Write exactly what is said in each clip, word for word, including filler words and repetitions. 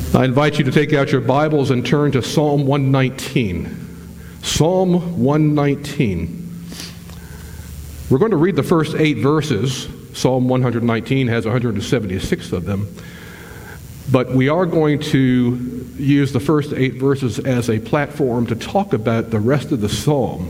I invite you to take out your Bibles and turn to Psalm one nineteen. Psalm one nineteen. We're going to read the first eight verses. Psalm one nineteen has one hundred seventy-six of them. But we are going to use the first eight verses as a platform to talk about the rest of the psalm.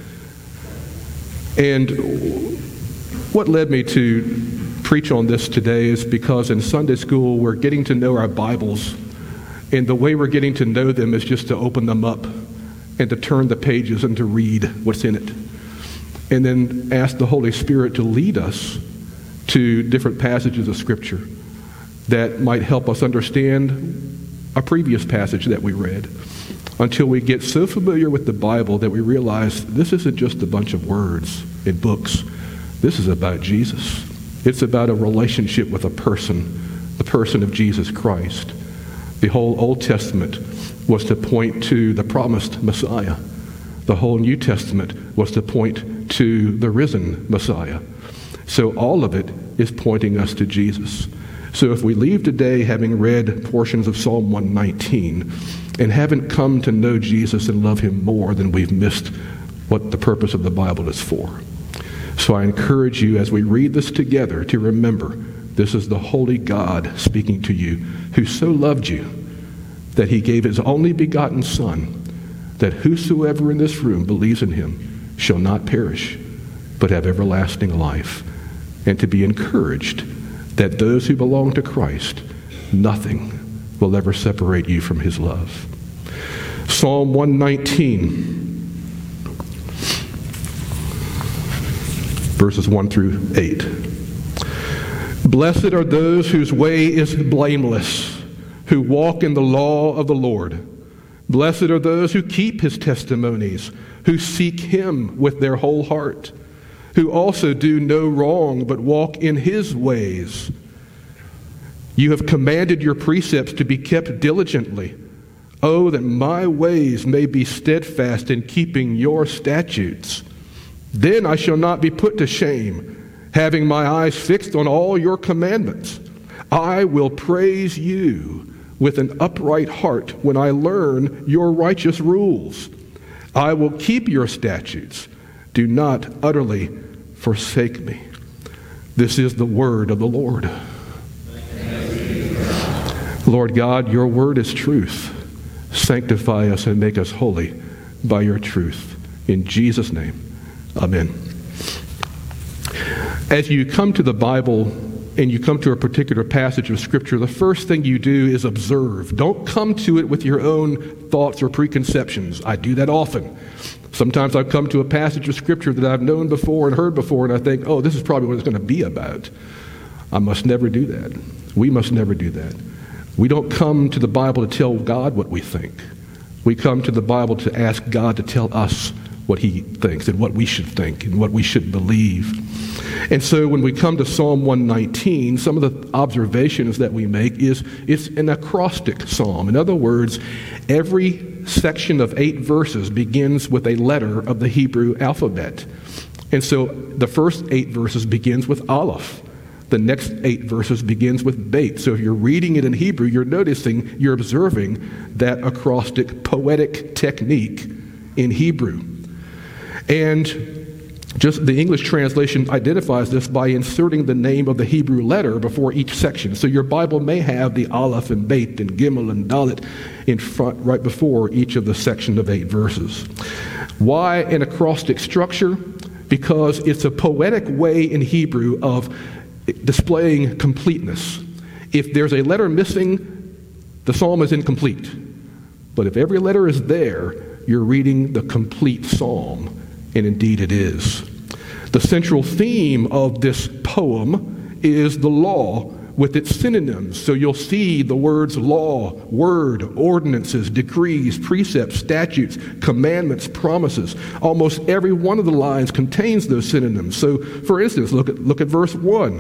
And what led me to preach on this today is because in Sunday school we're getting to know our Bibles, and the way we're getting to know them is just to open them up and to turn the pages and to read what's in it. And then ask the Holy Spirit to lead us to different passages of Scripture that might help us understand a previous passage that we read, until we get so familiar with the Bible that we realize this isn't just a bunch of words in books. This is about Jesus. It's about a relationship with a person, the person of Jesus Christ. The whole Old Testament was to point to the promised Messiah. The whole New Testament was to point to the risen Messiah. So all of it is pointing us to Jesus. So if we leave today having read portions of Psalm one nineteen and haven't come to know Jesus and love him more, then we've missed what the purpose of the Bible is for. So I encourage you as we read this together to remember this is the holy God speaking to you, who so loved you that he gave his only begotten Son, that whosoever in this room believes in him shall not perish, but have everlasting life. And to be encouraged that those who belong to Christ, nothing will ever separate you from his love. Psalm one nineteen, verses one through eight. Blessed are those whose way is blameless, who walk in the law of the Lord. Blessed are those who keep his testimonies, who seek him with their whole heart, who also do no wrong, but walk in his ways. You have commanded your precepts to be kept diligently. Oh, that my ways may be steadfast in keeping your statutes. Then I shall not be put to shame, having my eyes fixed on all your commandments. I will praise you with an upright heart when I learn your righteous rules. I will keep your statutes. Do not utterly forsake me. This is the word of the Lord. Lord God, your word is truth. Sanctify us and make us holy by your truth. In Jesus' name, amen. As you come to the Bible and you come to a particular passage of Scripture, the first thing you do is observe. Don't come to it with your own thoughts or preconceptions. I do that often. Sometimes I come to a passage of Scripture that I've known before and heard before, and I think, oh, this is probably what it's going to be about. I must never do that. We must never do that. We don't come to the Bible to tell God what we think. We come to the Bible to ask God to tell us what he thinks and what we should think and what we should believe. And so when we come to Psalm one nineteen, some of the observations that we make is it's an acrostic psalm. In other words, every section of eight verses begins with a letter of the Hebrew alphabet. And so the first eight verses begins with Aleph. The next eight verses begins with Beit. So if you're reading it in Hebrew, you're noticing, you're observing that acrostic poetic technique in Hebrew. And just the English translation identifies this by inserting the name of the Hebrew letter before each section. So your Bible may have the Aleph and Beit and Gimel and Dalet in front, right before each of the section of eight verses. Why an acrostic structure? Because it's a poetic way in Hebrew of displaying completeness. If there's a letter missing, the psalm is incomplete. But if every letter is there, you're reading the complete psalm. And indeed it is. The central theme of this poem is the law with its synonyms. So you'll see the words law, word, ordinances, decrees, precepts, statutes, commandments, promises. Almost every one of the lines contains those synonyms. So for instance, look at, look at verse one.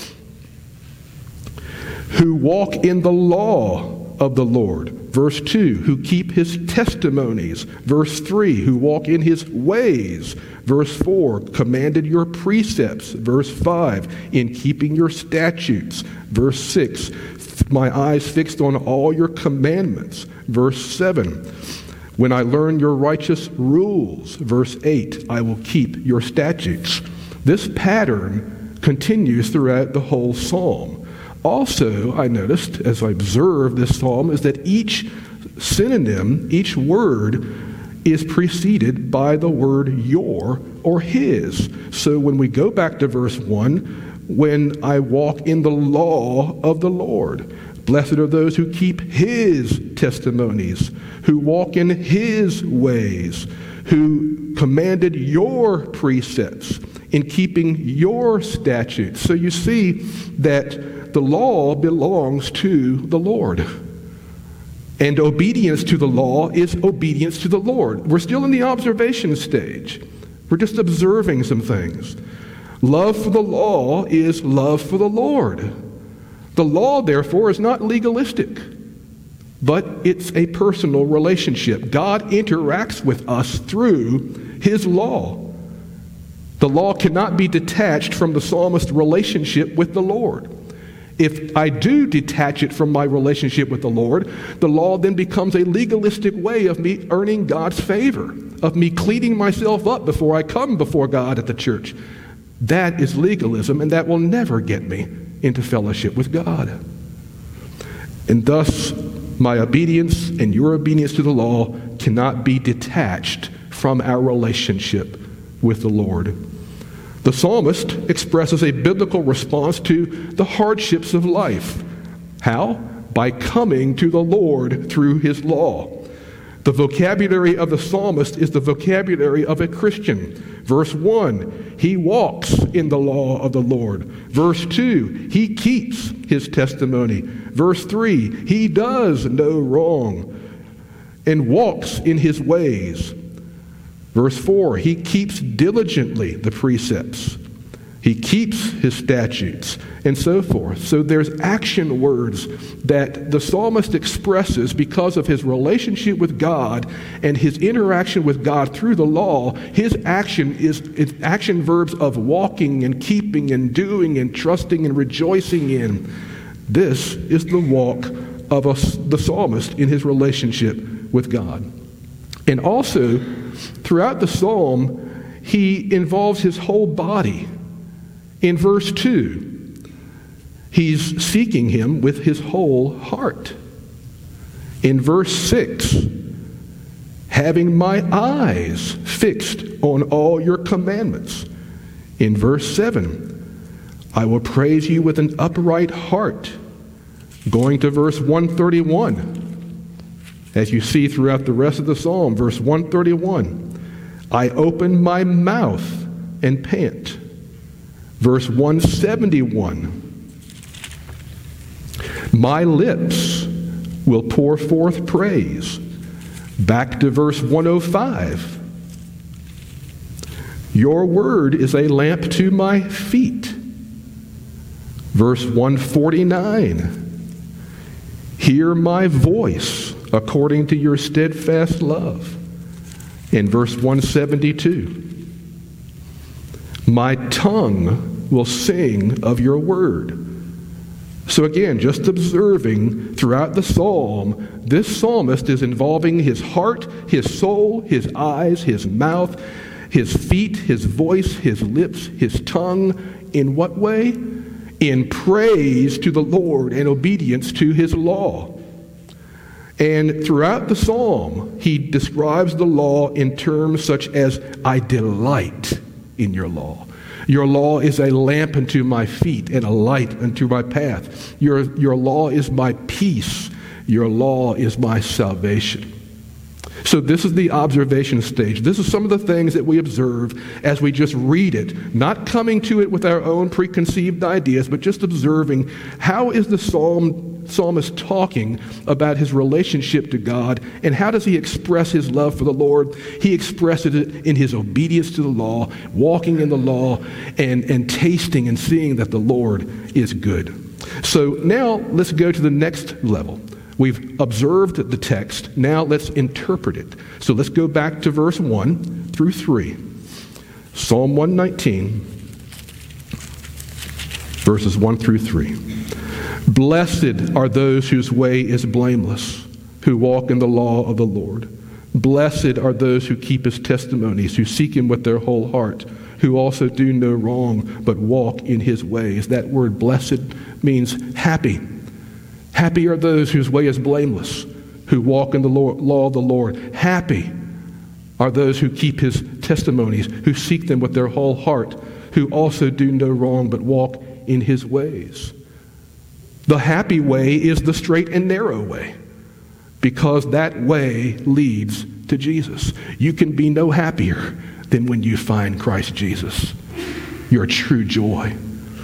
Who walk in the law of the Lord. Verse two, who keep his testimonies. Verse three, who walk in his ways. Verse four, commanded your precepts. Verse five, in keeping your statutes. Verse six, my eyes fixed on all your commandments. Verse seven, when I learn your righteous rules. Verse eight, I will keep your statutes. This pattern continues throughout the whole psalm. Also, I noticed as I observed this psalm is that each synonym, each word is preceded by the word your or his. So when we go back to verse one, when I walk in the law of the Lord, blessed are those who keep his testimonies, who walk in his ways, who commanded your precepts in keeping your statutes. So you see that the law belongs to the Lord. And obedience to the law is obedience to the Lord. We're still in the observation stage. We're just observing some things. Love for the law is love for the Lord. The law, therefore, is not legalistic, but it's a personal relationship. God interacts with us through his law. The law cannot be detached from the psalmist's relationship with the Lord. If I do detach it from my relationship with the Lord, the law then becomes a legalistic way of me earning God's favor, of me cleaning myself up before I come before God at the church. That is legalism, and that will never get me into fellowship with God. And thus, my obedience and your obedience to the law cannot be detached from our relationship with the Lord. The psalmist expresses a biblical response to the hardships of life. How? By coming to the Lord through his law. The vocabulary of the psalmist is the vocabulary of a Christian. Verse one, he walks in the law of the Lord. Verse two, he keeps his testimony. Verse three, he does no wrong and walks in his ways. Verse four, he keeps diligently the precepts. He keeps his statutes, and so forth. So there's action words that the psalmist expresses because of his relationship with God and his interaction with God through the law. His action is action verbs of walking and keeping and doing and trusting and rejoicing in. This is the walk of a, the psalmist in his relationship with God. And also, throughout the psalm, he involves his whole body. In verse two, he's seeking him with his whole heart. In verse six, having my eyes fixed on all your commandments. In verse seven, I will praise you with an upright heart. Going to verse one thirty-one, as you see throughout the rest of the psalm, verse one thirty-one, I open my mouth and pant. Verse one seventy-one, my lips will pour forth praise. Back to verse one oh five, your word is a lamp to my feet. Verse one forty-nine, hear my voice according to your steadfast love. In verse one seventy-two, my tongue will sing of your word. So again, just observing throughout the psalm, this psalmist is involving his heart, his soul, his eyes, his mouth, his feet, his voice, his lips, his tongue. In what way? In praise to the Lord and obedience to his law. And throughout the psalm, he describes the law in terms such as, I delight in your law. Your law is a lamp unto my feet and a light unto my path. Your, your law is my peace. Your law is my salvation. So this is the observation stage. This is some of the things that we observe as we just read it, not coming to it with our own preconceived ideas, but just observing how is the psalm, psalmist talking about his relationship to God, and how does he express his love for the Lord? He expresses it in his obedience to the law, walking in the law, and, and tasting and seeing that the Lord is good. So now let's go to the next level. We've observed the text. Now let's interpret it. So let's go back to verse one through three. Psalm one nineteen, verses one through three. Blessed are those whose way is blameless, who walk in the law of the Lord. Blessed are those who keep his testimonies, who seek him with their whole heart, who also do no wrong, but walk in his ways. That word blessed means happy. Happy are those whose way is blameless, who walk in the law of the Lord. Happy are those who keep his testimonies, who seek them with their whole heart, who also do no wrong, but walk in his ways. The happy way is the straight and narrow way, because that way leads to Jesus. You can be no happier than when you find Christ Jesus, your true joy.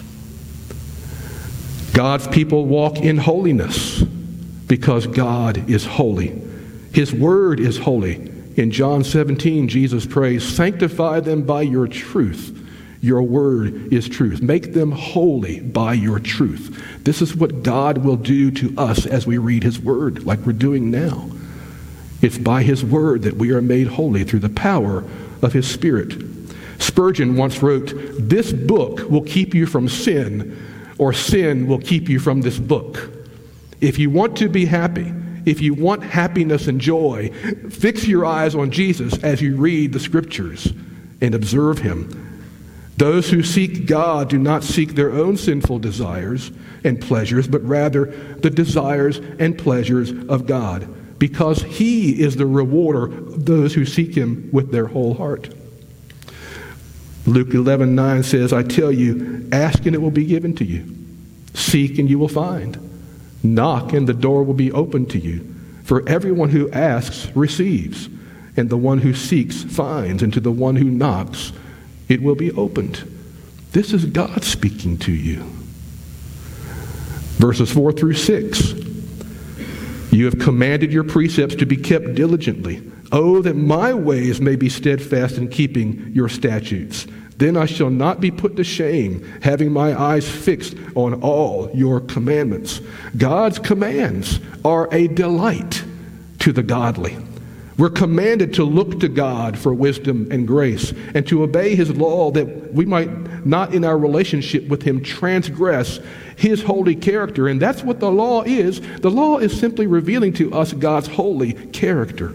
God's people walk in holiness because God is holy. His word is holy. In John seventeen, Jesus prays, "Sanctify them by your truth. Your word is truth. Make them holy by your truth." This is what God will do to us as we read his word, like we're doing now. It's by his word that we are made holy through the power of his Spirit. Spurgeon once wrote, "This book will keep you from sin, or sin will keep you from this book." If you want to be happy, if you want happiness and joy, fix your eyes on Jesus as you read the scriptures and observe him. Those who seek God do not seek their own sinful desires and pleasures, but rather the desires and pleasures of God, because he is the rewarder of those who seek him with their whole heart. Luke eleven nine says, "I tell you, ask and it will be given to you. Seek and you will find. Knock and the door will be opened to you. For everyone who asks receives, and the one who seeks finds, and to the one who knocks it will be opened." This is God speaking to you. Verses four through six. "You have commanded your precepts to be kept diligently. Oh, that my ways may be steadfast in keeping your statutes. Then I shall not be put to shame, having my eyes fixed on all your commandments." God's commands are a delight to the godly. We're commanded to look to God for wisdom and grace, and to obey his law, that we might not in our relationship with him transgress his holy character. And that's what the law is. The law is simply revealing to us God's holy character.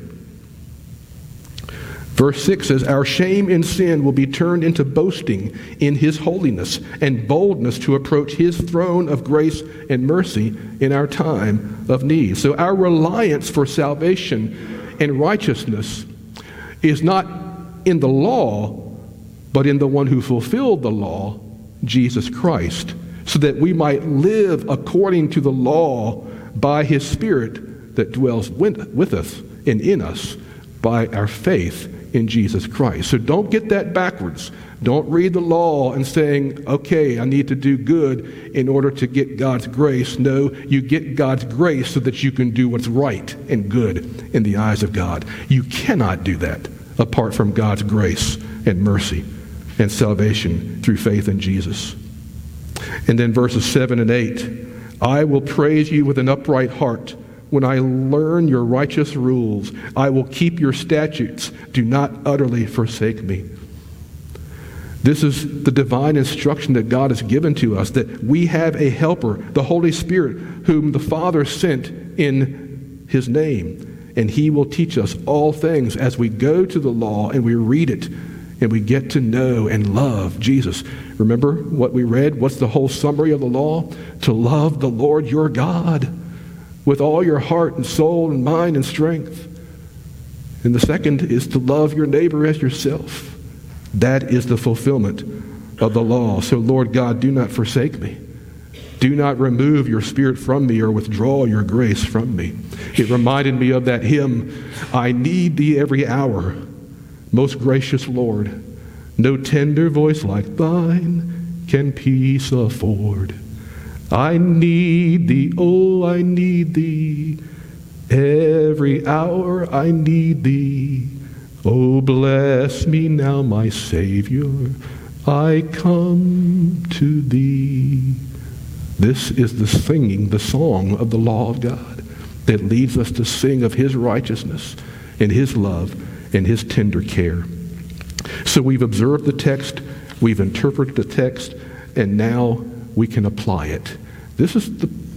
Verse six says, "Our shame in sin will be turned into boasting in his holiness, and boldness to approach his throne of grace and mercy in our time of need." So our reliance for salvation and righteousness is not in the law, but in the one who fulfilled the law, Jesus Christ, so that we might live according to the law by his Spirit that dwells with us and in us by our faith in Jesus Christ. So don't get that backwards. Don't read the law and saying, okay, I need to do good in order to get God's grace. No, you get God's grace so that you can do what's right and good in the eyes of God. You cannot do that apart from God's grace and mercy and salvation through faith in Jesus. And then verses seven and eight, "I will praise you with an upright heart. When I learn your righteous rules, I will keep your statutes. Do not utterly forsake me." This is the divine instruction that God has given to us, that we have a helper, the Holy Spirit, whom the Father sent in his name. And he will teach us all things as we go to the law and we read it and we get to know and love Jesus. Remember what we read? What's the whole summary of the law? To love the Lord your God with all your heart and soul and mind and strength. And the second is to love your neighbor as yourself. That is the fulfillment of the law. So Lord God, do not forsake me. Do not remove your Spirit from me or withdraw your grace from me. It reminded me of that hymn, "I need thee every hour, most gracious Lord. No tender voice like thine can peace afford. I need thee, oh, I need thee. Every hour I need thee. Oh, bless me now, my Savior. I come to thee." This is the singing, the song of the law of God that leads us to sing of his righteousness and his love and his tender care. So we've observed the text, we've interpreted the text, and now we can apply it. This is the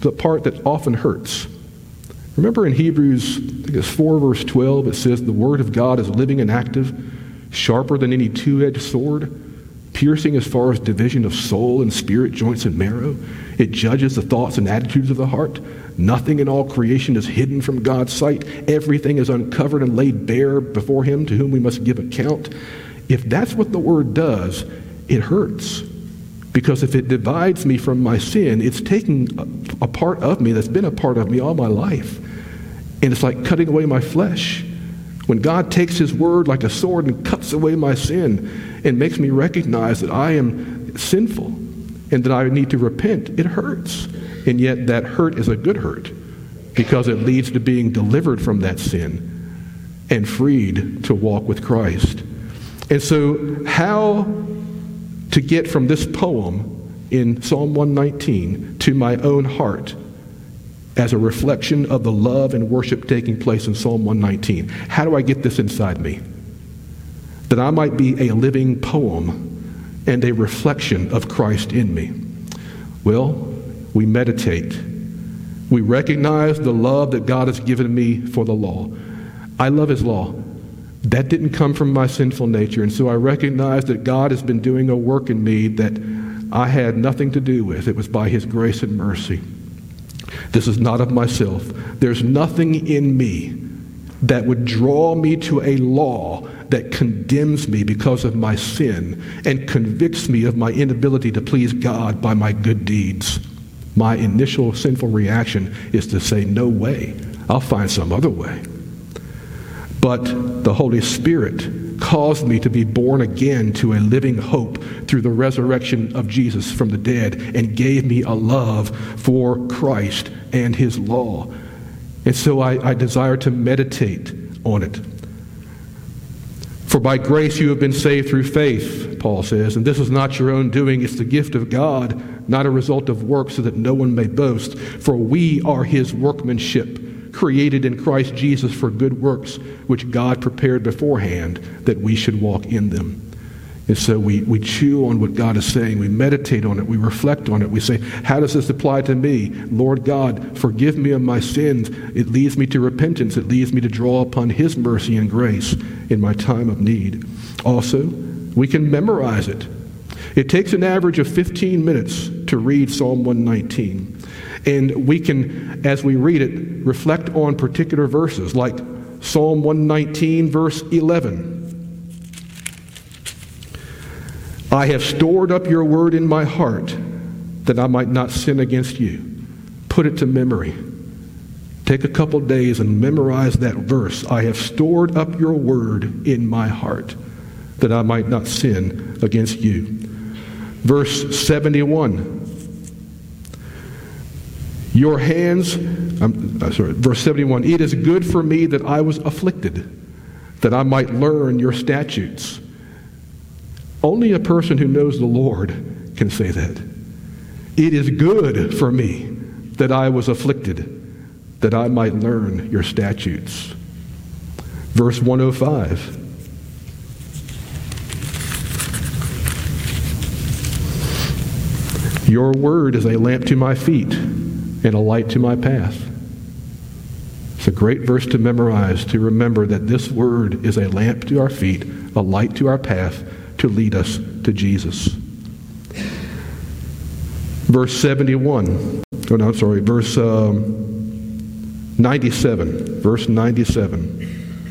the part that often hurts. Remember in Hebrews, I think it's four, verse twelve, it says, the word of God is living and active, sharper than any two-edged sword, piercing as far as division of soul and spirit, joints and marrow. It judges the thoughts and attitudes of the heart. Nothing in all creation is hidden from God's sight. Everything is uncovered and laid bare before him, to whom we must give account. If that's what the word does, it hurts. Because if it divides me from my sin, it's taking a, a part of me that's been a part of me all my life. And it's like cutting away my flesh. When God takes his word like a sword and cuts away my sin and makes me recognize that I am sinful and that I need to repent, it hurts. And yet that hurt is a good hurt because it leads to being delivered from that sin and freed to walk with Christ. And so how to get from this poem in Psalm one nineteen to my own heart as a reflection of the love and worship taking place in Psalm one nineteen. How do I get this inside me? That I might be a living poem and a reflection of Christ in me. Well, we meditate. We recognize the love that God has given me for the law. I love his law. That didn't come from my sinful nature, and so I recognize that God has been doing a work in me that I had nothing to do with. It was by his grace and mercy. This is not of myself. There's nothing in me that would draw me to a law that condemns me because of my sin and convicts me of my inability to please God by my good deeds. My initial sinful reaction is to say, no way. I'll find some other way. But the Holy Spirit caused me to be born again to a living hope through the resurrection of Jesus from the dead and gave me a love for Christ and his law. And so I, I desire to meditate on it. For by grace you have been saved through faith, Paul says, and this is not your own doing, it's the gift of God, not a result of works, so that no one may boast. For we are his workmanship, created in Christ Jesus for good works, which God prepared beforehand that we should walk in them. And so we, we chew on what God is saying. We meditate on it. We reflect on it. We say, how does this apply to me? Lord God, forgive me of my sins. It leads me to repentance. It leads me to draw upon his mercy and grace in my time of need. Also, we can memorize it. It takes an average of fifteen minutes to read Psalm one nineteen. And we can, as we read it, reflect on particular verses, like Psalm one nineteen, verse eleven. I have stored up your word in my heart that I might not sin against you. Put it to memory. Take a couple days and memorize that verse. I have stored up your word in my heart that I might not sin against you. Verse seventy-one. Your hands, I'm, I'm sorry, verse seventy-one, it is good for me that I was afflicted, that I might learn your statutes. Only a person who knows the Lord can say that. It is good for me that I was afflicted, that I might learn your statutes. Verse one oh five. Your word is a lamp to my feet and a light to my path. It's a great verse to memorize, to remember that this word is a lamp to our feet, a light to our path, to lead us to Jesus. Verse seventy-one. Oh, no, I'm sorry. Verse um, ninety-seven. Verse ninety-seven.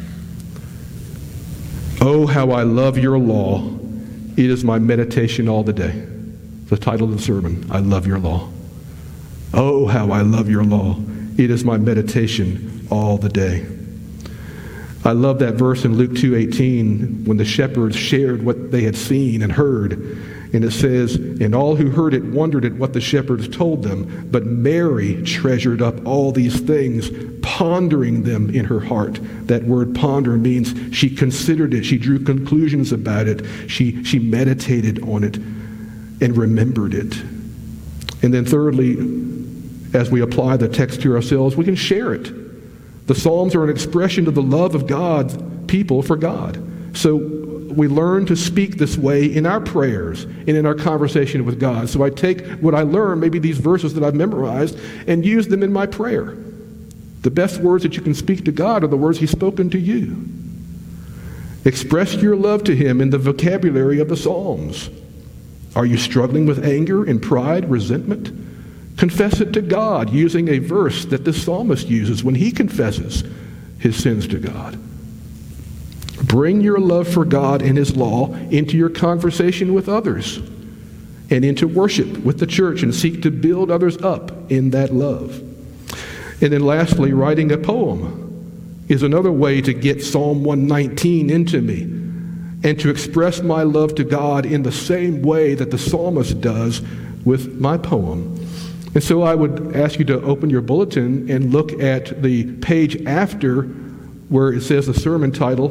Oh, how I love your law. It is my meditation all the day. The title of the sermon, I love your law. Oh, how I love your law. It is my meditation all the day. I love that verse in Luke two eighteen when the shepherds shared what they had seen and heard. And it says, and all who heard it wondered at what the shepherds told them. But Mary treasured up all these things, pondering them in her heart. That word ponder means she considered it. She drew conclusions about it. She, she meditated on it and remembered it. And then thirdly, as we apply the text to ourselves, we can share it. The Psalms are an expression of the love of God's people for God. So we learn to speak this way in our prayers and in our conversation with God. So I take what I learn, maybe these verses that I've memorized, and use them in my prayer. The best words that you can speak to God are the words He's spoken to you. Express your love to Him in the vocabulary of the Psalms. Are you struggling with anger and pride, resentment? Confess it to God using a verse that the psalmist uses when he confesses his sins to God. Bring your love for God and His law into your conversation with others and into worship with the church, and seek to build others up in that love. And then lastly, writing a poem is another way to get Psalm one nineteen into me and to express my love to God in the same way that the psalmist does with my poem. And so I would ask you to open your bulletin and look at the page after where it says the sermon title.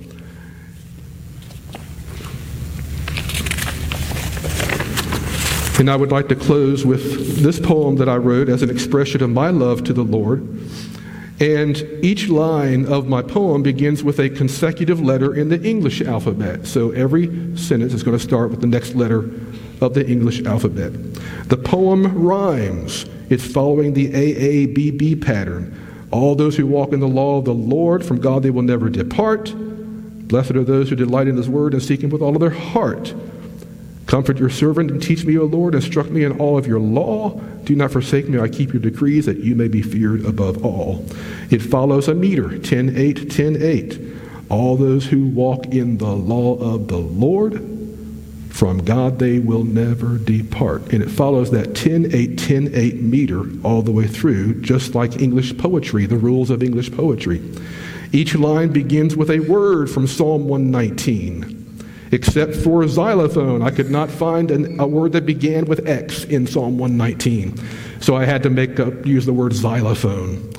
And I would like to close with this poem that I wrote as an expression of my love to the Lord. And each line of my poem begins with a consecutive letter in the English alphabet. So every sentence is going to start with the next letter of the English alphabet. The poem rhymes. It's following the A A B B pattern. All those who walk in the law of the Lord, from God they will never depart. Blessed are those who delight in His word and seek Him with all of their heart. Comfort your servant and teach me, O Lord. Instruct me in all of your law. Do not forsake me. I keep your decrees, that you may be feared above all. It follows a meter, ten eight, ten eight. All those who walk in the law of the Lord, from God they will never depart. And it follows that ten eight, ten eight meter all the way through, just like English poetry, the rules of English poetry. Each line begins with a word from Psalm one nineteen. Except for xylophone, I could not find an, a word that began with X in Psalm one nineteen. So I had to make up, use the word xylophone.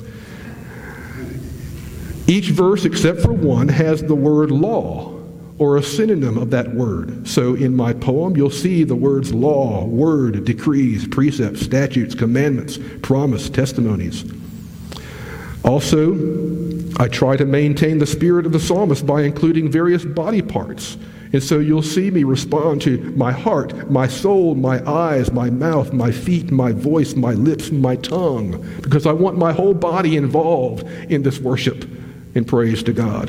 Each verse, except for one, has the word law, or a synonym of that word. So in my poem, you'll see the words law, word, decrees, precepts, statutes, commandments, promise, testimonies. Also, I try to maintain the spirit of the psalmist by including various body parts. And so you'll see me respond to my heart, my soul, my eyes, my mouth, my feet, my voice, my lips, my tongue, because I want my whole body involved in this worship and praise to God.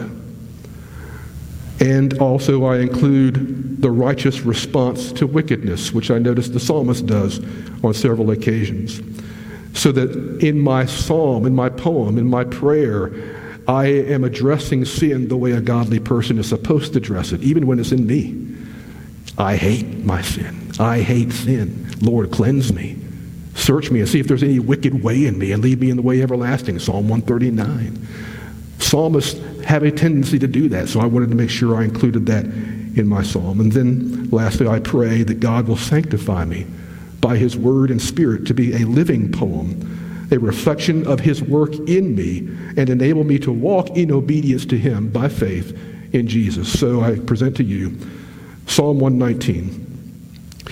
And also I include the righteous response to wickedness, which I notice the psalmist does on several occasions. So that in my psalm, in my poem, in my prayer, I am addressing sin the way a godly person is supposed to address it, even when it's in me. I hate my sin. I hate sin. Lord, cleanse me. Search me and see if there's any wicked way in me and lead me in the way everlasting. Psalm one thirty-nine. Psalmists have a tendency to do that, so I wanted to make sure I included that in my psalm. And then lastly, I pray that God will sanctify me by His word and spirit to be a living poem, a reflection of His work in me, and enable me to walk in obedience to Him by faith in Jesus. So I present to you Psalm one nineteen.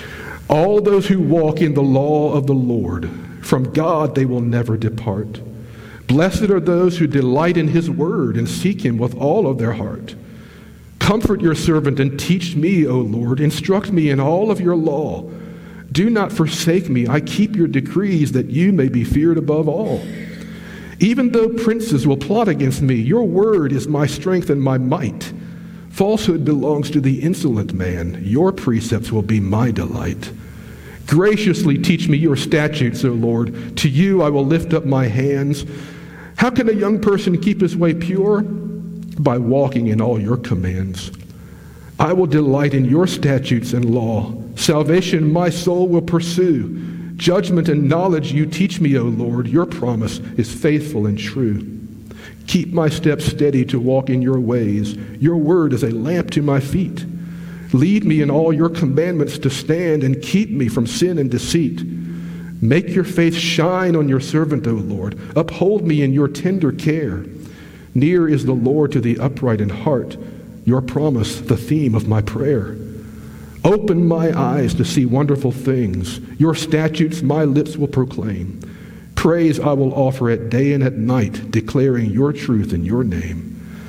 All those who walk in the law of the Lord, from God they will never depart. Blessed are those who delight in His word and seek Him with all of their heart. Comfort your servant and teach me, O Lord. Instruct me in all of your law. Do not forsake me. I keep your decrees, that you may be feared above all. Even though princes will plot against me, your word is my strength and my might. Falsehood belongs to the insolent man. Your precepts will be my delight. Graciously teach me your statutes, O Lord. To you I will lift up my hands. How can a young person keep his way pure? By walking in all your commands. I will delight in your statutes and law. Salvation my soul will pursue. Judgment and knowledge you teach me, O Lord. Your promise is faithful and true. Keep my steps steady to walk in your ways. Your word is a lamp to my feet. Lead me in all your commandments to stand, and keep me from sin and deceit. Make your face shine on your servant, O Lord. Uphold me in your tender care. Near is the Lord to the upright in heart. Your promise, the theme of my prayer. Open my eyes to see wonderful things. Your statutes my lips will proclaim. Praise I will offer at day and at night, declaring your truth in your name.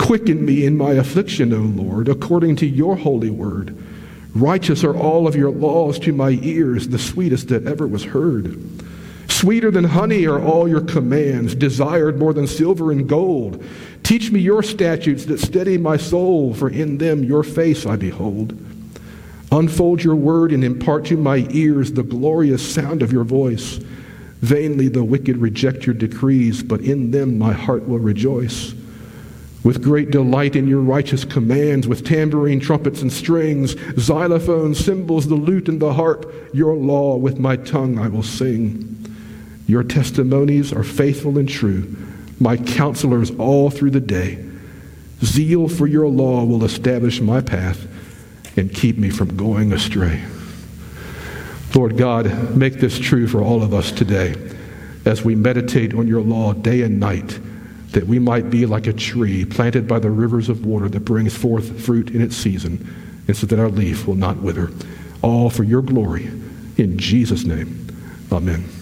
Quicken me in my affliction, O Lord, according to your holy word. Righteous are all of your laws to my ears, the sweetest that ever was heard. Sweeter than honey are all your commands, desired more than silver and gold. Teach me your statutes that steady my soul, for in them your face I behold. Unfold your word and impart to my ears the glorious sound of your voice. Vainly the wicked reject your decrees, but in them my heart will rejoice. With great delight in your righteous commands, with tambourine, trumpets, and strings, xylophones, cymbals, the lute, and the harp, your law with my tongue I will sing. Your testimonies are faithful and true, my counselors all through the day. Zeal for your law will establish my path and keep me from going astray. Lord God, make this true for all of us today as we meditate on your law day and night, that we might be like a tree planted by the rivers of water that brings forth fruit in its season, and so that our leaf will not wither. All for your glory. In Jesus' name, amen.